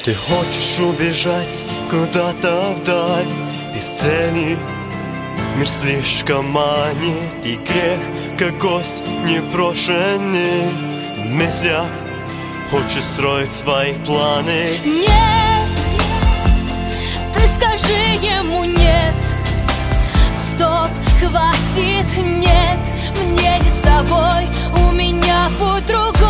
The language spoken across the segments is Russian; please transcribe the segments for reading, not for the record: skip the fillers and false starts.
Ты хочешь убежать куда-то вдаль, без цели. Мир слишком манит, и грех, как гость непрошенный, в мыслях хочешь строить свои планы. Нет, ты скажи ему нет. Стоп, хватит, нет. Мне не с тобой, у меня путь другой.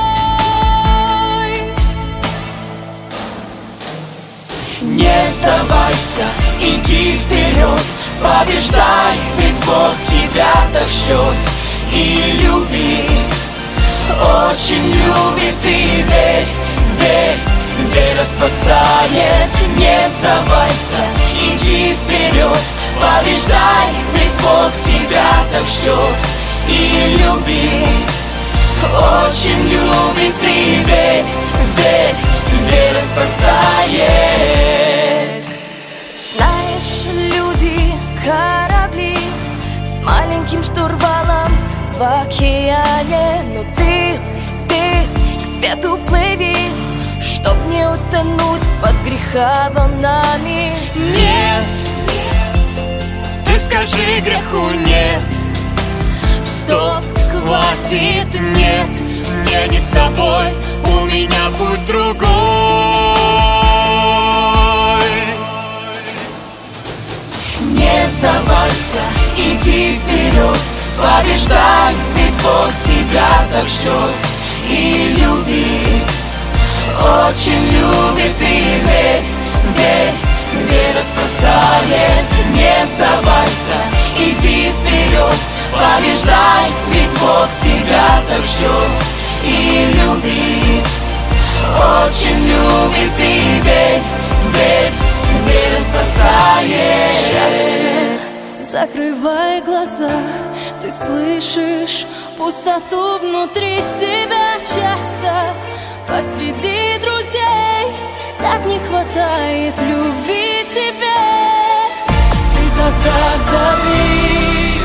Не сдавайся, иди вперед, побеждай, ведь Бог тебя так ждет и любит, очень любит. И верь, верь, вера спасает. Не сдавайся, иди вперед, побеждай, ведь Бог тебя так ждет и любит, очень любит. И верь, верь, вера спасает. Знаешь, люди, корабли с маленьким штурвалом в океане. Но ты к свету плыви, чтоб не утонуть под греха волнами. Нет, ты скажи греху нет. Стоп, Хватит, нет, мне не с тобой, у меня путь другой. Не сдавайся, иди вперед, побеждай, ведь Бог тебя так ждет и любит, очень любит. И верь, верь, вера спасает. Не сдавайся, иди вперед, побеждай, ведь Бог тебя так ждет и любит, очень любит. И верь, верь, вера спасает. часто закрывай глаза, ты слышишь пустоту внутри себя. Часто посреди друзей так не хватает любви тебе. Ты тогда зови,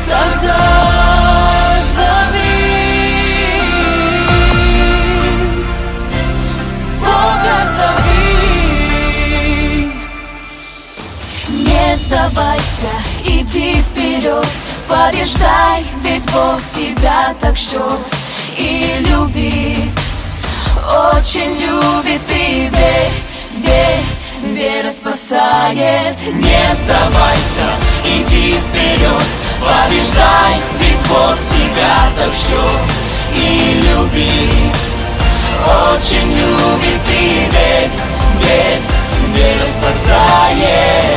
тогда зови, Бога зови. Не сдавайся, иди вперед, побеждай, ведь Бог тебя так ждет и любит, очень любит. И верь, верь, вера спасает. Не сдавайся, иди вперед, побеждай, ведь Бог тебя так ждет и любит, очень любит. И верь, верь, вера спасает.